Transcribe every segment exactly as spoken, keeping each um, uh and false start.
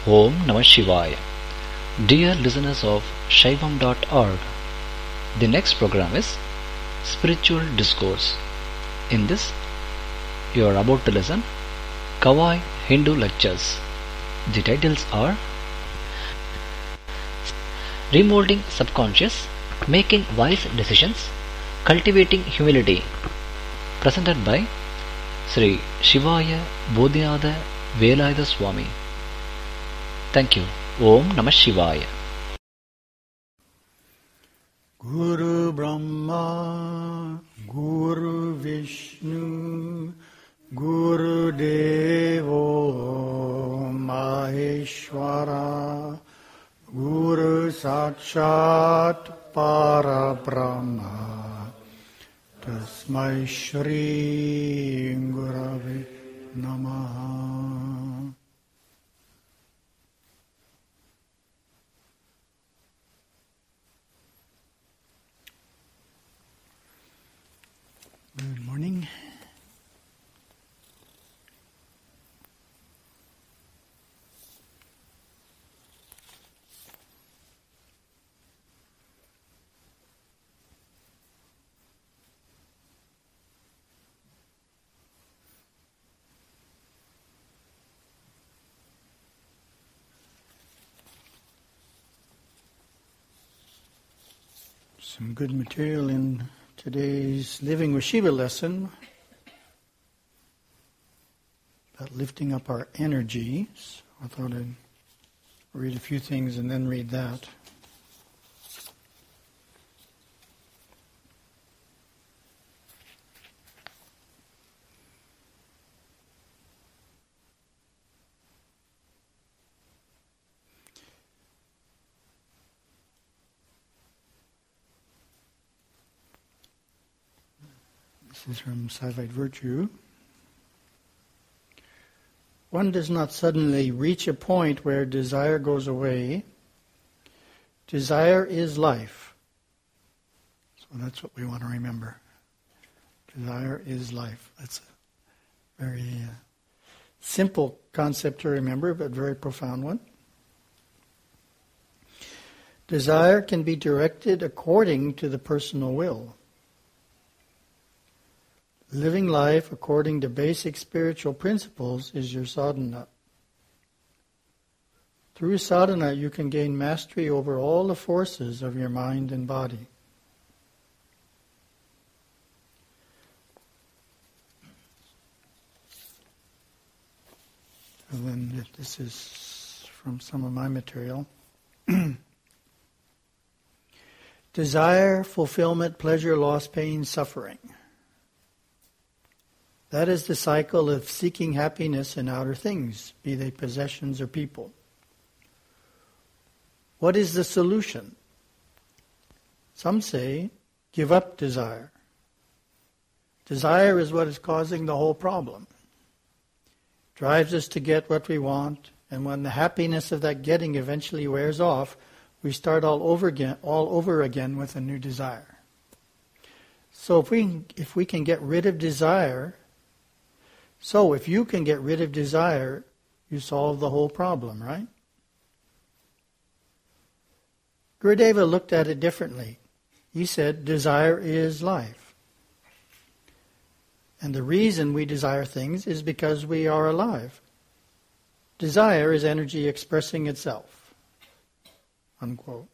Om Namah Shivaya. Dear listeners of Shaivam dot org, the next program is Spiritual Discourse. In this, you are about to listen Kawai Hindu Lectures. The titles are Remolding Subconscious, Making Wise Decisions, Cultivating Humility, presented by Sri Shivaya Bodhinatha Velayatha Swami. Thank you. Om Namah Shivaya. Guru Brahma, Guru Vishnu, Guru Devo Maheshwara, Guru Sakshat Parabrahma, Tasmai Shri Gurave Namaha. Good morning. Some good material in today's Living with Shiva lesson about lifting up our energies. I thought I'd read a few things and then read that. This is from Saivite Virtue. One does not suddenly reach a point where desire goes away. Desire is life. So that's what we want to remember. Desire is life. That's a very uh, simple concept to remember, but very profound one. Desire can be directed according to the personal will. Living life according to basic spiritual principles is your sadhana. Through sadhana, you can gain mastery over all the forces of your mind and body. And then this is from some of my material. Desire, fulfillment, pleasure, loss, pain, suffering. That is the cycle of seeking happiness in outer things, be they possessions or people. What is the solution? Some say, give up desire. Desire is what is causing the whole problem. Drives us to get what we want, and when the happiness of that getting eventually wears off, we start all over again, all over again with a new desire. So if we if we can get rid of desire, So if you can get rid of desire, you solve the whole problem, right? Gurudeva looked at it differently. He said, desire is life. And the reason we desire things is because we are alive. Desire is energy expressing itself. Unquote.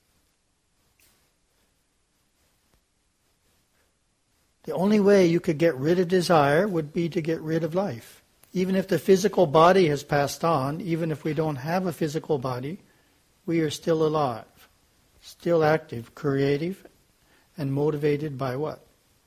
The only way you could get rid of desire would be to get rid of life. Even if the physical body has passed on, even if we don't have a physical body, we are still alive, still active, creative, and motivated by what?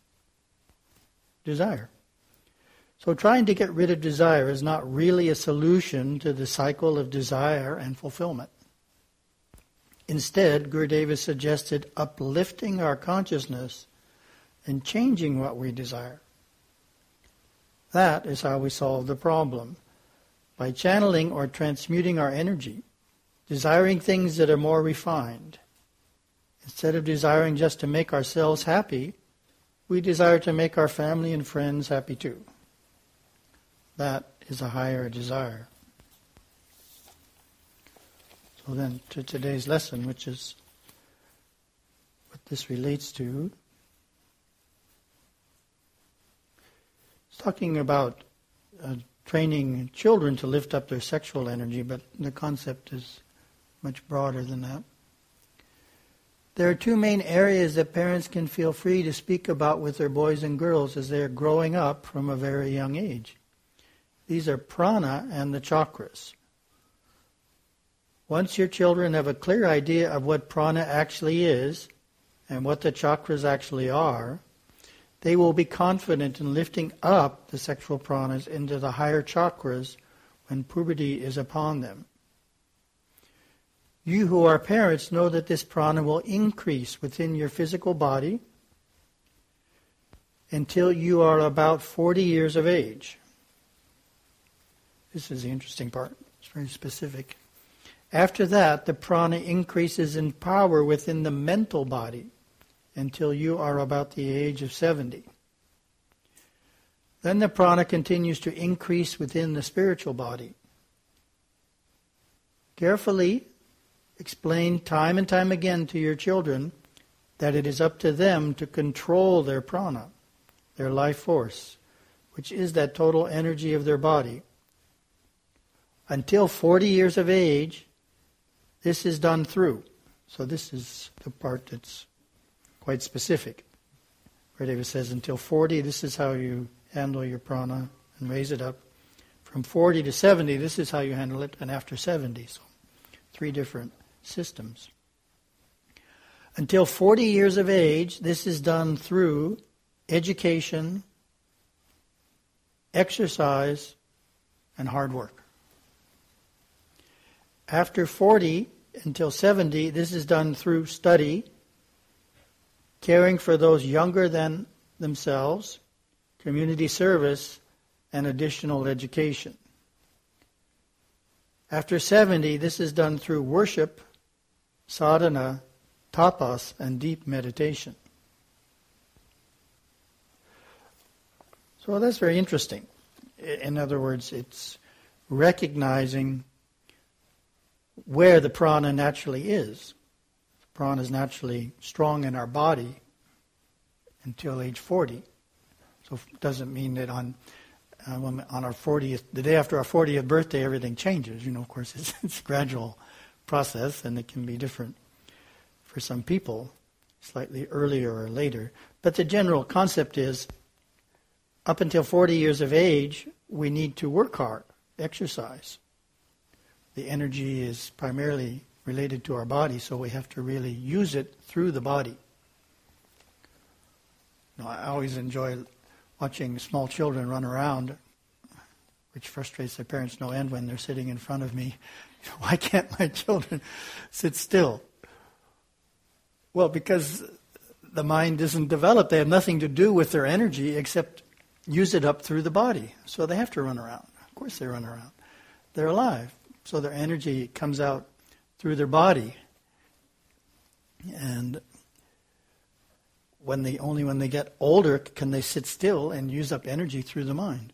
Desire. So trying to get rid of desire is not really a solution to the cycle of desire and fulfillment. Instead, Gurudeva suggested uplifting our consciousness and changing what we desire. That is how we solve the problem. By channeling or transmuting our energy, desiring things that are more refined. Instead of desiring just to make ourselves happy, we desire to make our family and friends happy too. That is a higher desire. So then to today's lesson, which is what this relates to. It's talking about uh, training children to lift up their sexual energy, but the concept is much broader than that. There are two main areas that parents can feel free to speak about with their boys and girls as they are growing up from a very young age. These are prana and the chakras. Once your children have a clear idea of what prana actually is and what the chakras actually are, they will be confident in lifting up the sexual pranas into the higher chakras when puberty is upon them. You who are parents know that this prana will increase within your physical body until you are about forty years of age. This is the interesting part. It's very specific. After that, the prana increases in power within the mental body until you are about the age of seventy. Then the prana continues to increase within the spiritual body. Carefully explain time and time again to your children that it is up to them to control their prana, their life force, which is that total energy of their body. Until forty years of age, this is done through. So this is the part that's quite specific. Where David says, until forty, this is how you handle your prana and raise it up. From forty to seventy, this is how you handle it, and after seventy. So three different systems. Until forty years of age, this is done through education, exercise, and hard work. After forty until seventy, this is done through study, caring for those younger than themselves, community service, and additional education. After seventy, this is done through worship, sadhana, tapas, and deep meditation. So that's very interesting. In other words, it's recognizing where the prana naturally is. The prana is naturally strong in our body until age forty. So it doesn't mean that on uh, on our fortieth, the day after our fortieth birthday, everything changes. You know, of course, it's, it's a gradual process, and it can be different for some people, slightly earlier or later. But the general concept is, up until forty years of age, we need to work hard, exercise. The energy is primarily related to our body, so we have to really use it through the body. You know, I always enjoy watching small children run around, which frustrates their parents no end when they're sitting in front of me. Why can't my children sit still? Well, because the mind isn't developed. They have nothing to do with their energy except use it up through the body. So they have to run around. Of course they run around. They're alive. So their energy comes out through their body. And when they only when they get older can they sit still and use up energy through the mind.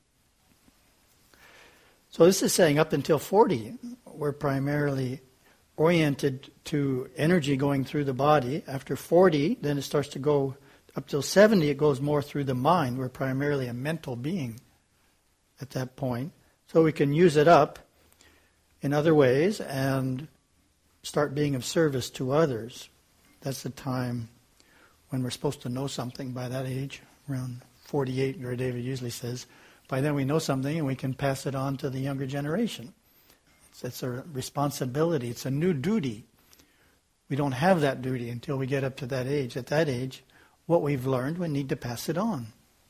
So this is saying up until forty, we're primarily oriented to energy going through the body. After forty, then it starts to go up till seventy, it goes more through the mind. We're primarily a mental being at that point. So we can use it up in other ways and start being of service to others. That's the time when we're supposed to know something by that age, around forty-eight, Guru David usually says. By then we know something and we can pass it on to the younger generation. It's, it's a responsibility. It's a new duty. We don't have that duty until we get up to that age. At that age, what we've learned, we need to pass it on.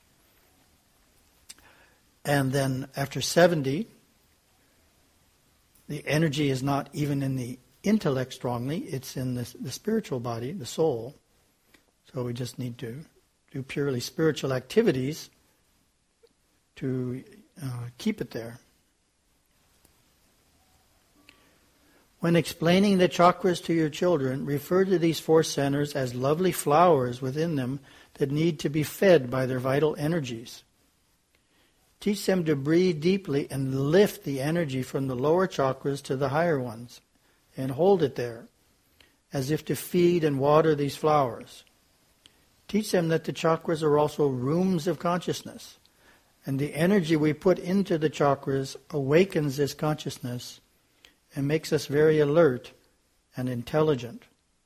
And then after seventy, the energy is not even in the intellect strongly, it's in the, the spiritual body, the soul. So we just need to do purely spiritual activities to uh, keep it there. When explaining the chakras to your children, refer to these four centers as lovely flowers within them that need to be fed by their vital energies. Teach them to breathe deeply and lift the energy from the lower chakras to the higher ones. and hold it there, as if to feed and water these flowers. Teach them that the chakras are also rooms of consciousness, and the energy we put into the chakras awakens this consciousness and makes us very alert and intelligent.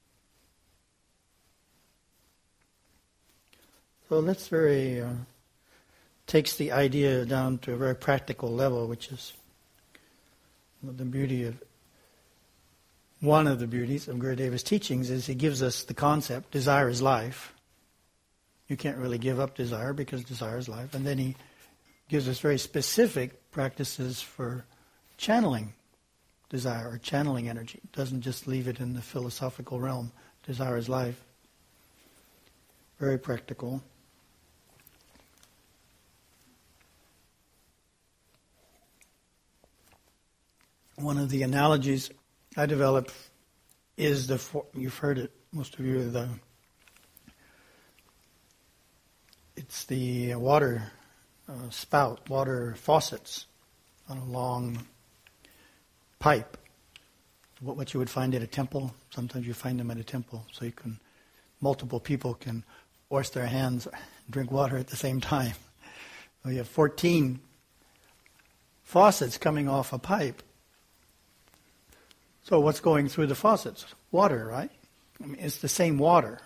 So that's very, uh, takes the idea down to a very practical level, which is the beauty of, one of the beauties of Gurudeva's teachings is he gives us the concept, desire is life. You can't really give up desire because desire is life. And then he gives us very specific practices for channeling desire or channeling energy. Doesn't just leave it in the philosophical realm. Desire is life. Very practical. One of the analogies I developed is the, you've heard it, most of you, the it's the water uh, spout, water faucets on a long pipe. What, what you would find at a temple. Sometimes you find them at a temple, so you can, multiple people can wash their hands, drink water at the same time. So you have fourteen faucets coming off a pipe. So what's going through the faucets? Water, right? I mean, it's the same water.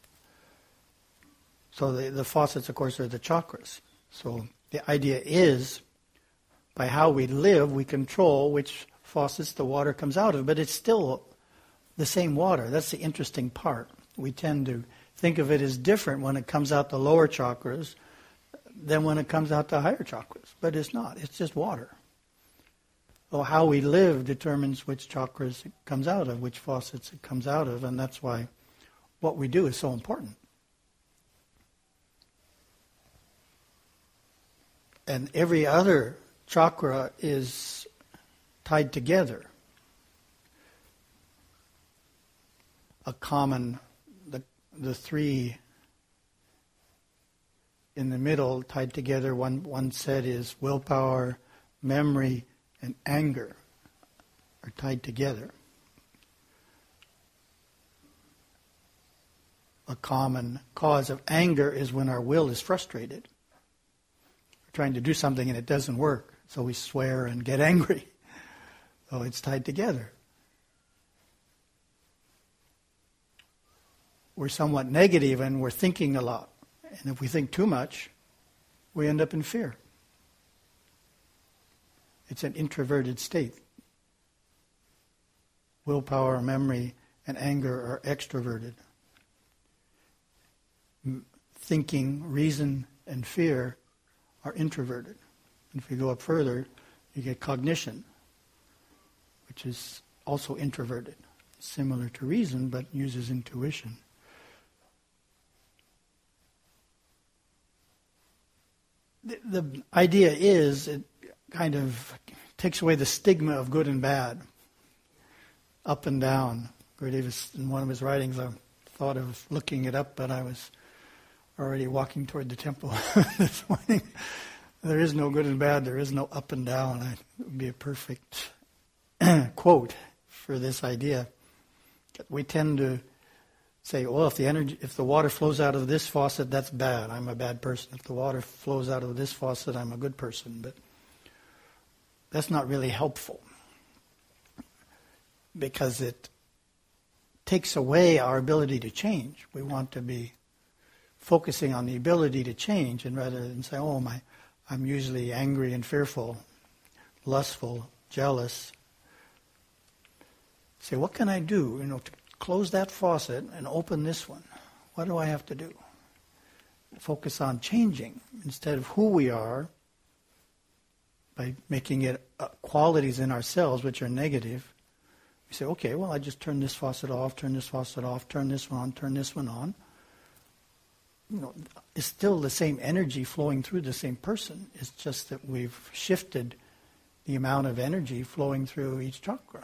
So the, the faucets, of course, are the chakras. So the idea is, by how we live, we control which faucets the water comes out of, but it's still the same water. That's the interesting part. We tend to think of it as different when it comes out the lower chakras than when it comes out the higher chakras, but it's not. It's just water. So how we live determines which chakras it comes out of, which faucets it comes out of, and that's why what we do is so important. And every other chakra is tied together. A common, the, the three in the middle tied together, one, one set is willpower, memory, and anger are tied together. A common cause of anger is when our will is frustrated. We're trying to do something and it doesn't work, so we swear and get angry. So it's tied together. We're somewhat negative and we're thinking a lot. And if we think too much, we end up in fear. It's an introverted state. Willpower, memory, and anger are extroverted. Thinking, reason, and fear are introverted. And if you go up further, you get cognition, which is also introverted. Similar to reason, but uses intuition. The, the idea is it kind of takes away the stigma of good and bad, up and down. Gurudeva, in one of his writings, I thought of looking it up, but I was already walking toward the temple this morning. There is no good and bad, there is no up and down. It would be a perfect quote for this idea. We tend to say, well, if the energy, if the water flows out of this faucet, that's bad. I'm a bad person. If the water flows out of this faucet, I'm a good person. But that's not really helpful because it takes away our ability to change. We want to be focusing on the ability to change, and rather than say, oh, my, I'm usually angry and fearful, lustful, jealous. Say, what can I do, you know, to close that faucet and open this one? What do I have to do? Focus on changing instead of who we are by making it uh, qualities in ourselves which are negative. We say, okay, well, I just turn this faucet off, turn this faucet off, turn this one on, turn this one on. You know, it's still the same energy flowing through the same person. It's just that we've shifted the amount of energy flowing through each chakra.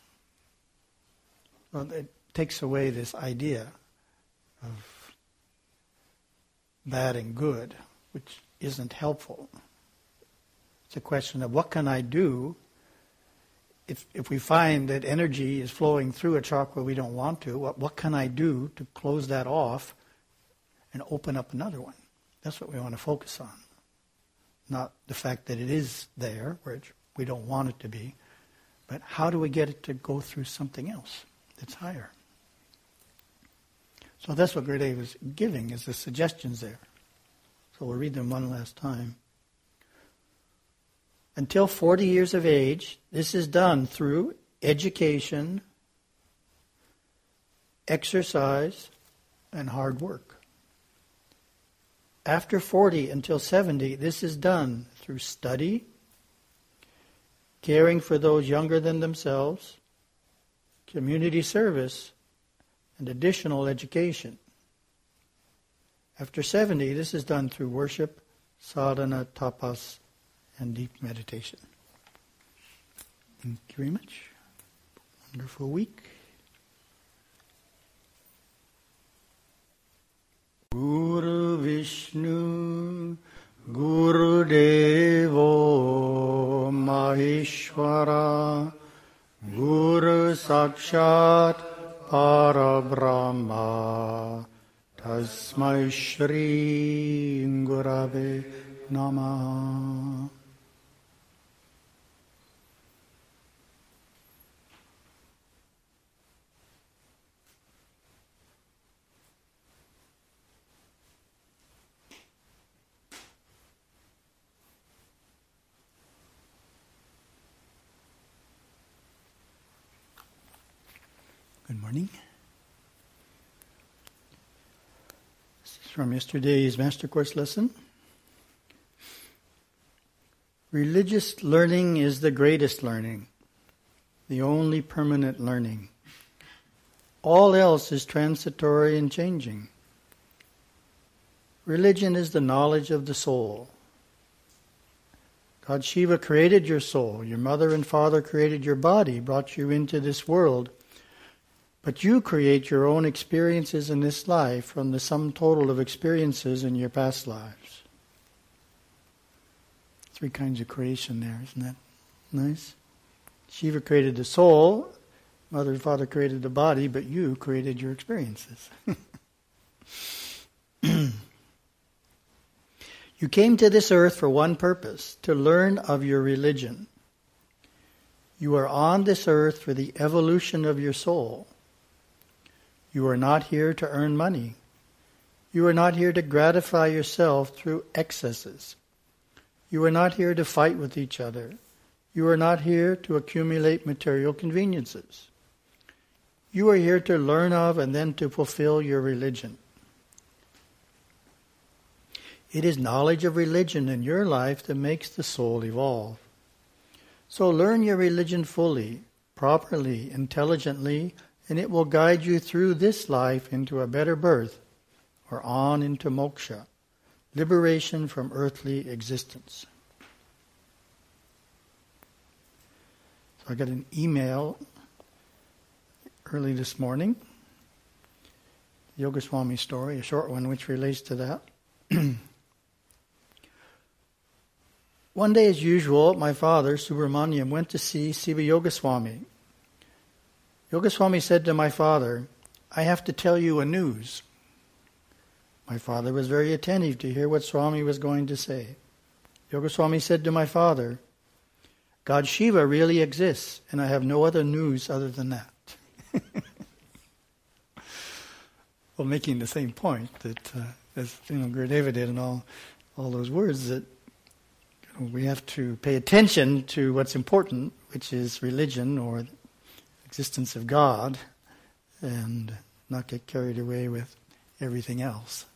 Well, it takes away this idea of bad and good, which isn't helpful. It's a question of what can I do if if we find that energy is flowing through a chakra we don't want to, what, what can I do to close that off and open up another one? That's what we want to focus on. Not the fact that it is there, which we don't want it to be, but how do we get it to go through something else that's higher? So that's what Gurudev is giving, is the suggestions there. So we'll read them one last time. Until forty years of age, this is done through education, exercise, and hard work. After forty until seventy, this is done through study, caring for those younger than themselves, community service, and additional education. After seventy, this is done through worship, sadhana, tapas, and deep meditation. Thank you very much. Wonderful week. Guru Vishnu Guru Devo Maheshwara Guru Sakshat Parabrahma Tasmai Shri Gurave Namaha. Good morning. This is from yesterday's Master Course lesson. Religious learning is the greatest learning, the only permanent learning. All else is transitory and changing. Religion is the knowledge of the soul. God Shiva created your soul. Your mother and father created your body, brought you into this world. But you create your own experiences in this life from the sum total of experiences in your past lives. Three kinds of creation there, isn't that nice? Shiva created the soul, mother and father created the body, but you created your experiences. You came to this earth for one purpose, to learn of your religion. You are on this earth for the evolution of your soul. You are not here to earn money. You are not here to gratify yourself through excesses. You are not here to fight with each other. You are not here to accumulate material conveniences. You are here to learn of and then to fulfill your religion. It is knowledge of religion in your life that makes the soul evolve. So learn your religion fully, properly, intelligently, and it will guide you through this life into a better birth, or on into moksha, liberation from earthly existence. So I got an email early this morning, Yoga Swami story, a short one which relates to that. One day, as usual, my father, Subramaniam, went to see Siva Yoga Swami. Yoga Swami said to my father, "I have to tell you a news." My father was very attentive to hear what Swami was going to say. Yoga Swami said to my father, "God Shiva really exists, and I have no other news other than that." Well, making the same point that, uh, as you know, Gurudeva did in all, all those words, that you know, we have to pay attention to what's important, which is religion or the existence of God, and not get carried away with everything else.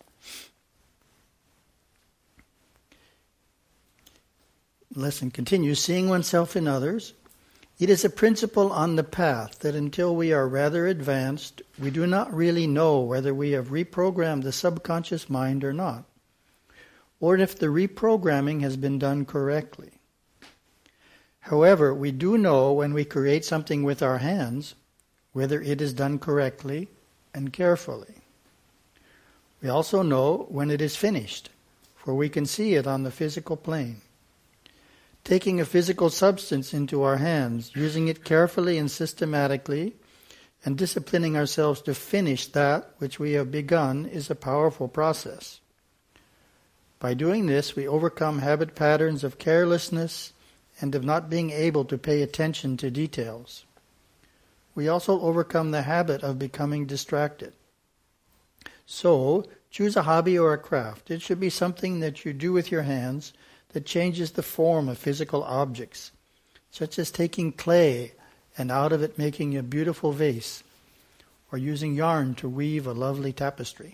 The lesson continues, seeing oneself in others. It is a principle on the path that until we are rather advanced, we do not really know whether we have reprogrammed the subconscious mind or not, or if the reprogramming has been done correctly. However, we do know when we create something with our hands, whether it is done correctly and carefully. We also know when it is finished, for we can see it on the physical plane. taking a physical substance into our hands, using it carefully and systematically, and disciplining ourselves to finish that which we have begun is a powerful process. By doing this, we overcome habit patterns of carelessness and of not being able to pay attention to details. We also overcome the habit of becoming distracted. So, choose a hobby or a craft. It should be something that you do with your hands that changes the form of physical objects, such as taking clay and out of it making a beautiful vase, or using yarn to weave a lovely tapestry.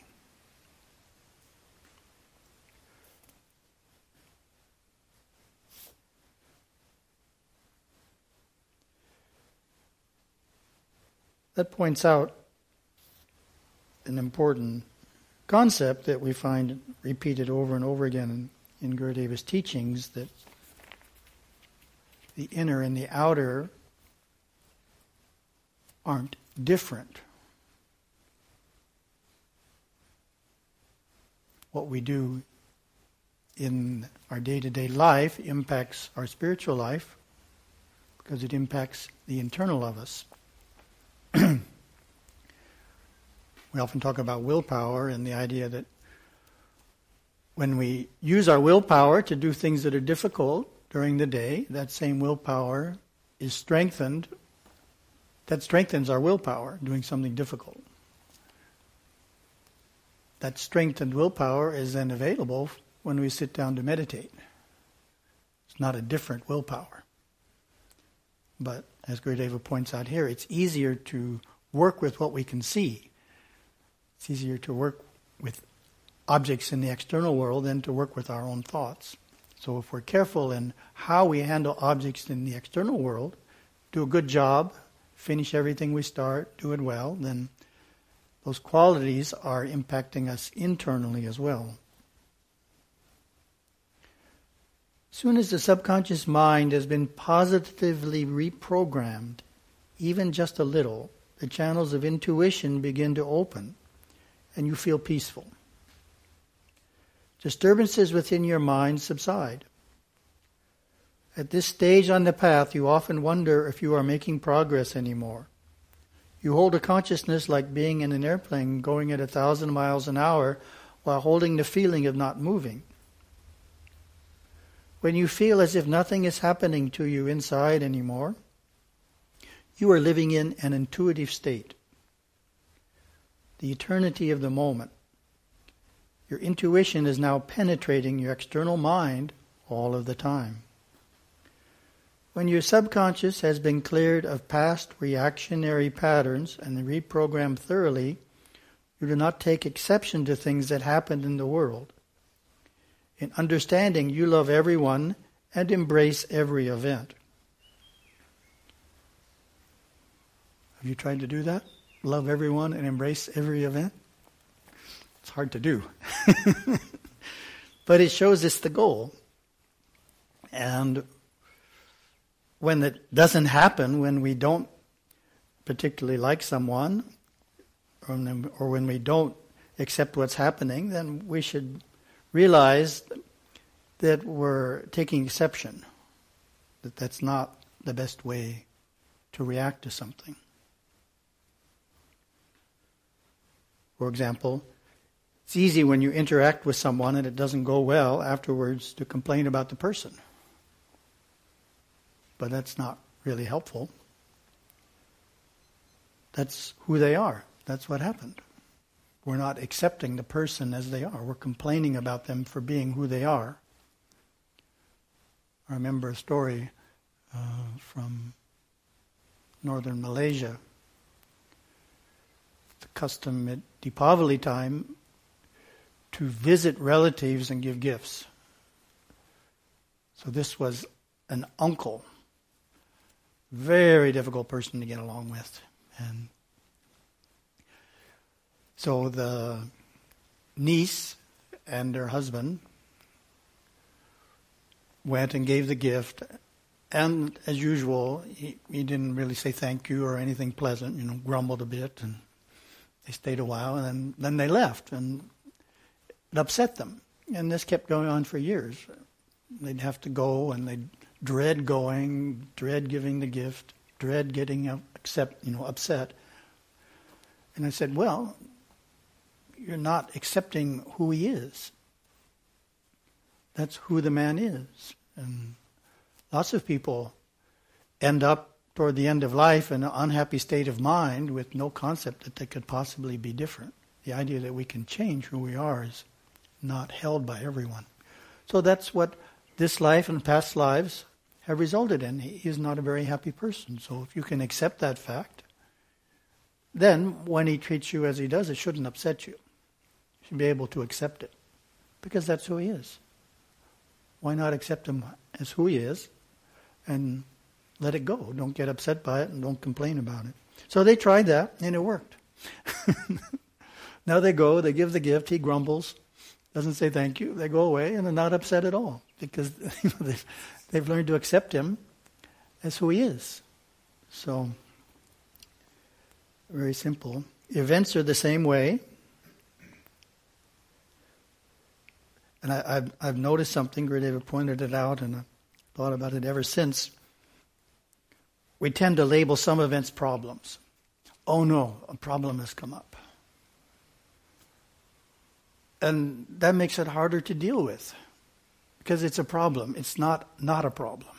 That points out an important concept that we find repeated over and over again in, in Gurudeva's teachings, that the inner and the outer aren't different. What we do in our day-to-day life impacts our spiritual life because it impacts the internal of us. We often talk about willpower and the idea that when we use our willpower to do things that are difficult during the day, that same willpower is strengthened. That strengthens our willpower, doing something difficult. That strengthened willpower is then available when we sit down to meditate. It's not a different willpower. But as Gurudeva points out here, it's easier to work with what we can see. It's easier to work with objects in the external world than to work with our own thoughts. So if we're careful in how we handle objects in the external world, do a good job, finish everything we start, do it well, then those qualities are impacting us internally as well. As soon as the subconscious mind has been positively reprogrammed, even just a little, the channels of intuition begin to open, and you feel peaceful. Disturbances within your mind subside. At this stage on the path, you often wonder if you are making progress anymore. You hold a consciousness like being in an airplane going at a thousand miles an hour while holding the feeling of not moving. When you feel as if nothing is happening to you inside anymore, you are living in an intuitive state. The eternity of the moment. Your intuition is now penetrating your external mind all of the time. When your subconscious has been cleared of past reactionary patterns and reprogrammed thoroughly, you do not take exception to things that happened in the world. In understanding, you love everyone and embrace every event. Have you tried to do that? Love everyone and embrace every event? It's hard to do. But it shows us the goal. And when it doesn't happen, when we don't particularly like someone, or when we don't accept what's happening, then we should realize that we're taking exception, that that's not the best way to react to something. For example, it's easy when you interact with someone and it doesn't go well afterwards to complain about the person. But that's not really helpful. That's who they are. That's what happened. We're not accepting the person as they are. We're complaining about them for being who they are. I remember a story uh, from northern Malaysia. The custom at Deepavali time to visit relatives and give gifts. So this was an uncle, very difficult person to get along with. And so the niece and her husband went and gave the gift, and as usual, he, he didn't really say thank you or anything pleasant, you know, grumbled a bit, and they stayed a while, and then, then they left, and it upset them. And this kept going on for years. They'd have to go, and they'd dread going, dread giving the gift, dread getting up, accept, you know, upset. And I said, well, you're not accepting who he is. That's who the man is. And lots of people end up toward the end of life in an unhappy state of mind with no concept that they could possibly be different. The idea that we can change who we are is not held by everyone. So that's what this life and past lives have resulted in. He is not a very happy person. So if you can accept that fact, then when he treats you as he does, it shouldn't upset you. You should be able to accept it, because that's who he is. Why not accept him as who he is and let it go? Don't get upset by it and don't complain about it. So they tried that and it worked. Now they go, they give the gift, he grumbles, doesn't say thank you, they go away and they're not upset at all, because you know, they've, they've learned to accept him as who he is. So, very simple. Events are the same way. And I, I've, I've noticed something, Gurudeva pointed it out, and I've thought about it ever since. We tend to label some events problems. Oh no, a problem has come up. And that makes it harder to deal with, because it's a problem. It's not not a problem.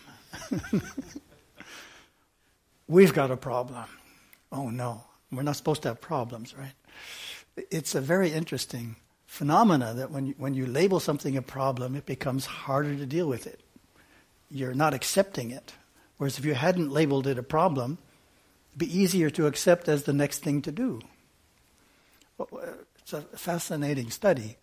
We've got a problem. Oh no, we're not supposed to have problems, right? It's a very interesting phenomena that when you, when you label something a problem, it becomes harder to deal with it. You're not accepting it. Whereas if you hadn't labeled it a problem, it'd be easier to accept as the next thing to do. It's a fascinating study.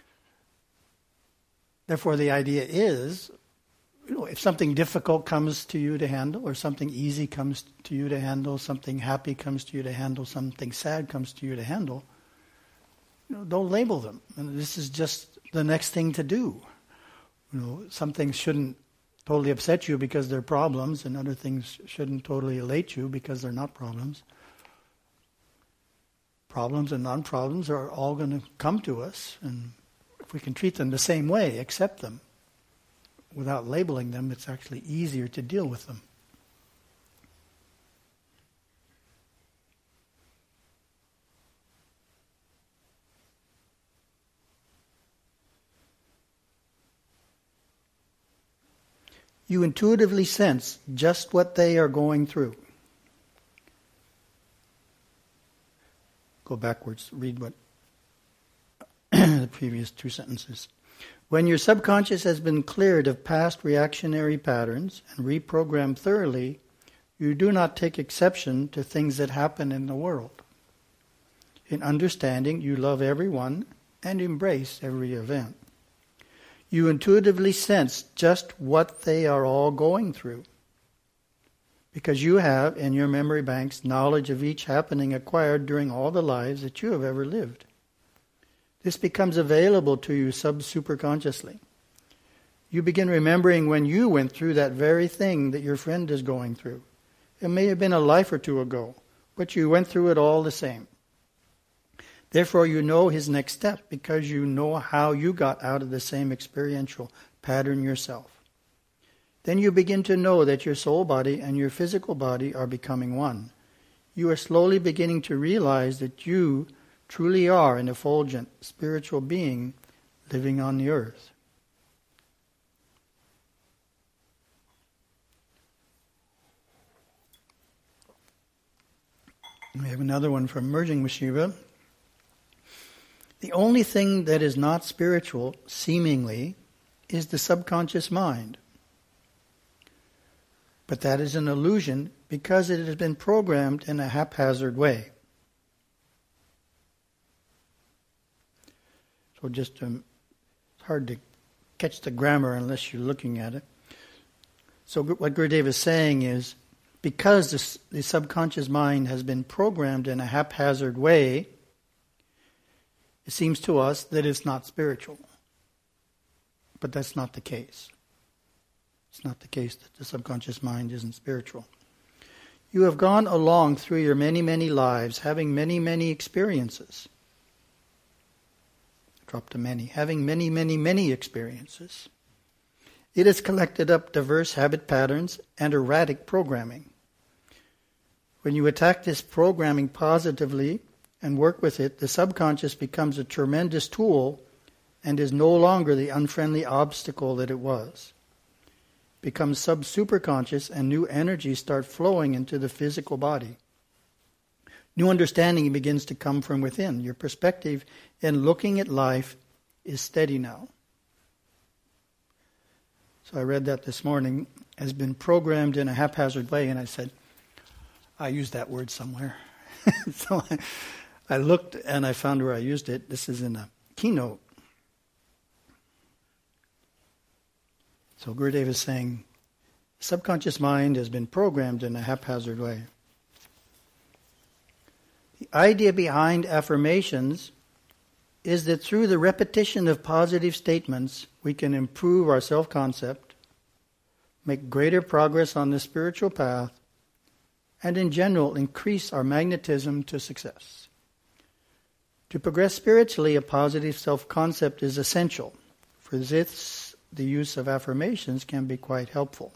Therefore, the idea is, you know, if something difficult comes to you to handle, or something easy comes to you to handle, something happy comes to you to handle, something sad comes to you to handle, you know, don't label them. And this is just the next thing to do. You know, some things shouldn't totally upset you because they're problems, and other things shouldn't totally elate you because they're not problems. Problems and non-problems are all going to come to us, and if we can treat them the same way, accept them, without labeling them, it's actually easier to deal with them. You intuitively sense just what they are going through. Go backwards, read what the previous two sentences. When your subconscious has been cleared of past reactionary patterns and reprogrammed thoroughly, you do not take exception to things that happen in the world. In understanding, you love everyone and embrace every event. You intuitively sense just what they are all going through, because you have in your memory banks knowledge of each happening acquired during all the lives that you have ever lived. This becomes available to you sub-superconsciously. You begin remembering when you went through that very thing that your friend is going through. It may have been a life or two ago, but you went through it all the same. Therefore, you know his next step, because you know how you got out of the same experiential pattern yourself. Then you begin to know that your soul body and your physical body are becoming one. You are slowly beginning to realize that you truly are an effulgent spiritual being living on the earth. We have another one from Merging with Shiva. The only thing that is not spiritual, seemingly, is the subconscious mind. But that is an illusion because it has been programmed in a haphazard way. So just um, it's hard to catch the grammar unless you're looking at it. So what Gurudeva is saying is, because the, the subconscious mind has been programmed in a haphazard way, it seems to us that it's not spiritual. But that's not the case. It's not the case that the subconscious mind isn't spiritual. You have gone along through your many, many lives, having many, many experiences. Drop to many. Having many, many, many experiences. It has collected up diverse habit patterns and erratic programming. When you attack this programming positively and work with it, the subconscious becomes a tremendous tool and is no longer the unfriendly obstacle that it was. It becomes sub-superconscious, and new energies start flowing into the physical body. New understanding begins to come from within. Your perspective in looking at life is steady now. So I read that this morning, has been programmed in a haphazard way, and I said, I used that word somewhere. so I, I looked and I found where I used it. This is in a keynote. So Gurudev is saying, subconscious mind has been programmed in a haphazard way. The idea behind affirmations is that through the repetition of positive statements, we can improve our self-concept, make greater progress on the spiritual path, and in general increase our magnetism to success. To progress spiritually, a positive self-concept is essential. For this, the use of affirmations can be quite helpful.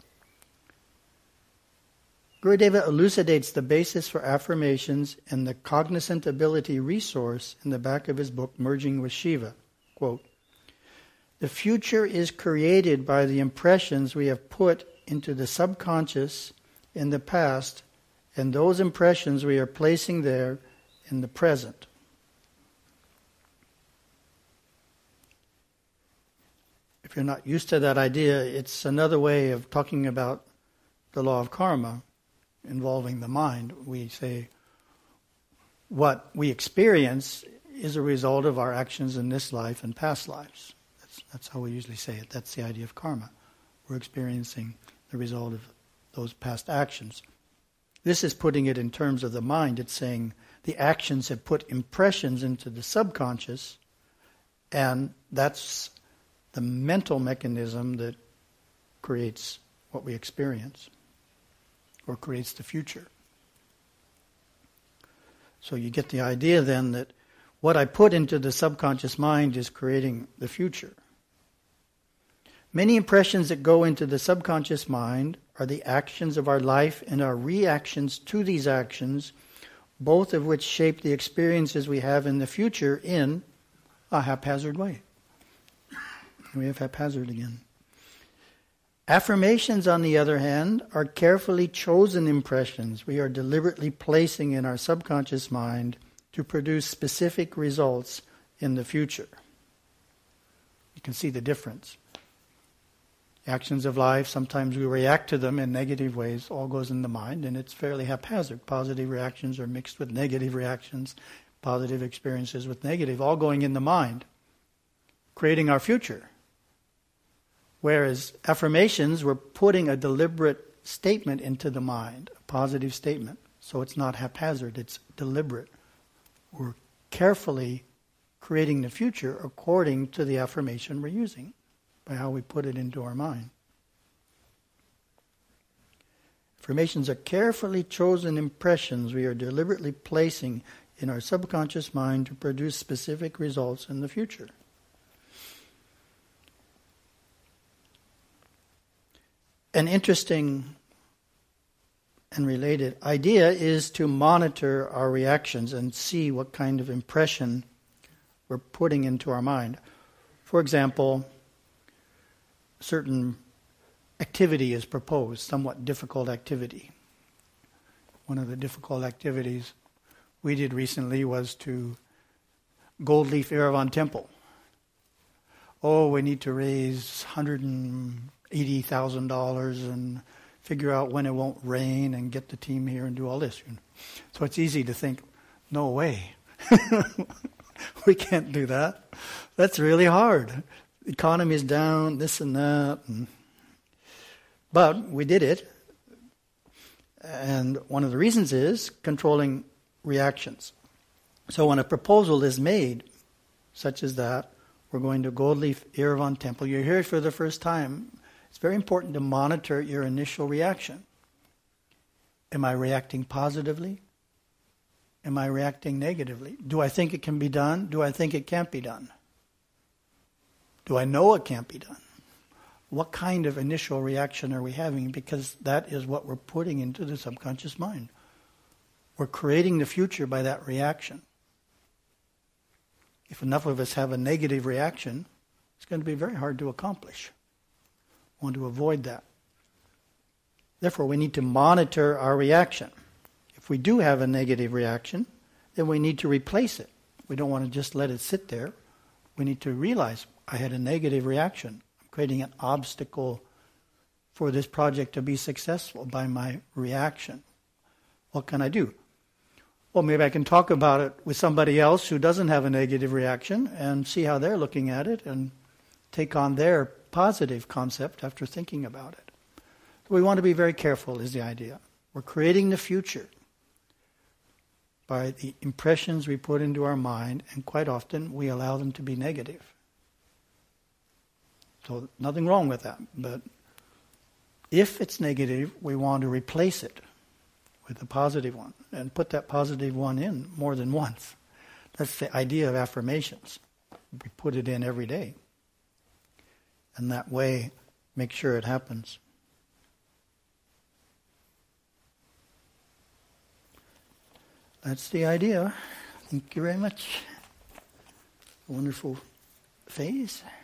Gurudeva elucidates the basis for affirmations in the cognizant ability resource in the back of his book, Merging with Shiva. Quote, the future is created by the impressions we have put into the subconscious in the past, and those impressions we are placing there in the present. If you're not used to that idea, it's another way of talking about the law of karma involving the mind. We say what we experience is a result of our actions in this life and past lives. That's, that's how we usually say it. That's the idea of karma. We're experiencing the result of those past actions. This is putting it in terms of the mind. It's saying the actions have put impressions into the subconscious, and that's the mental mechanism that creates what we experience, or creates the future. So you get the idea then that what I put into the subconscious mind is creating the future. Many impressions that go into the subconscious mind are the actions of our life and our reactions to these actions, both of which shape the experiences we have in the future in a haphazard way. We have haphazard again. Affirmations, on the other hand, are carefully chosen impressions we are deliberately placing in our subconscious mind to produce specific results in the future. You can see the difference. Actions of life, sometimes we react to them in negative ways, all goes in the mind, and it's fairly haphazard. Positive reactions are mixed with negative reactions, positive experiences with negative, all going in the mind, creating our future. Whereas affirmations, we're putting a deliberate statement into the mind, a positive statement. So it's not haphazard, it's deliberate. We're carefully creating the future according to the affirmation we're using, by how we put it into our mind. Affirmations are carefully chosen impressions we are deliberately placing in our subconscious mind to produce specific results in the future. An interesting and related idea is to monitor our reactions and see what kind of impression we're putting into our mind. For example, certain activity is proposed, somewhat difficult activity. One of the difficult activities we did recently was to Gold Leaf Erevan Temple. Oh, we need to raise one hundred eighty thousand dollars and figure out when it won't rain and get the team here and do all this. So it's easy to think, no way. We can't do that. That's really hard. The economy is down, this and that. And but we did it. And one of the reasons is controlling reactions. So when a proposal is made, such as that, we're going to Gold Leaf Erevan Temple, you're here for the first time, it's very important to monitor your initial reaction. Am I reacting positively? Am I reacting negatively? Do I think it can be done? Do I think it can't be done? Do I know it can't be done? what kind of initial reaction are we having? Because that is what we're putting into the subconscious mind. We're creating the future by that reaction. If enough of us have a negative reaction, it's going to be very hard to accomplish. We want to avoid that. Therefore, we need to monitor our reaction. If we do have a negative reaction, then we need to replace it. We don't want to just let it sit there. We need to realize, I had a negative reaction. I'm creating an obstacle for this project to be successful by my reaction. What can I do? Well, maybe I can talk about it with somebody else who doesn't have a negative reaction and see how they're looking at it and take on their positive concept after thinking about it. So we want to be very careful is the idea. We're creating the future by the impressions we put into our mind, and quite often we allow them to be negative. So nothing wrong with that, but if it's negative, we want to replace it with a positive one, and put that positive one in more than once. That's the idea of affirmations. We put it in every day. And that way, make sure it happens. That's the idea. Thank you very much. Wonderful phase.